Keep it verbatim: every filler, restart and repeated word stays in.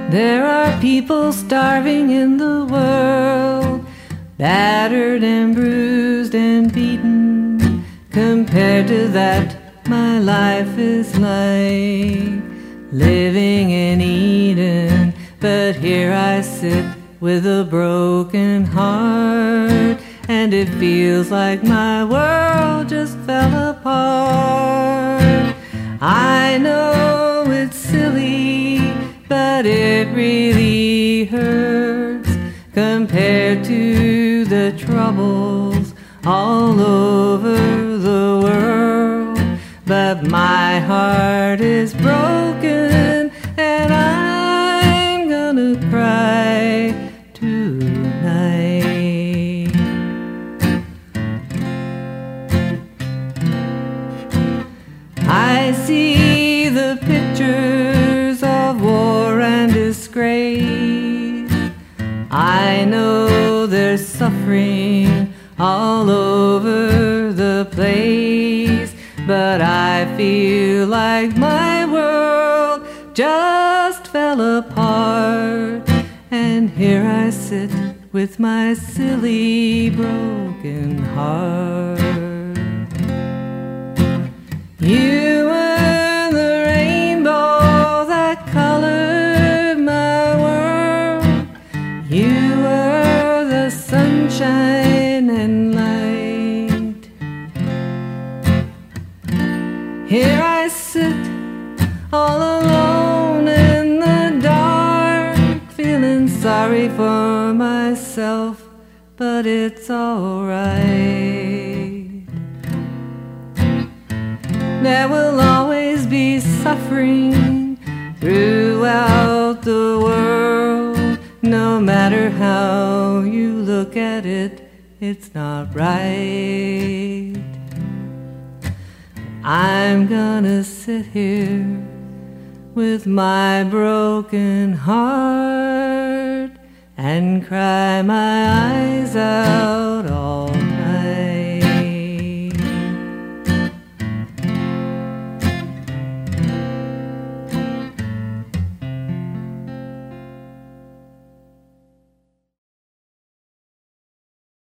There are people starving in the world, battered and bruised and beaten. Compared to that, my life is like living in Eden. But here I sit with a broken heart, and it feels like my world just fell apart. I know it's silly, but it really hurts compared to the troubles all over the world. But my heart is broken, and I'm gonna cry tonight. I see the pictures of war and disgrace. I know there's suffering all over the place, but I feel like my world just fell apart. And here I sit with my silly broken heart. You were the rainbow that colored my world. You were the sunshine and light. Here I sit all alone in the dark, feeling sorry for myself, but it's alright. There will always be suffering throughout the world. No matter how you look at it, it's not right. I'm gonna sit here with my broken heart and cry my eyes out all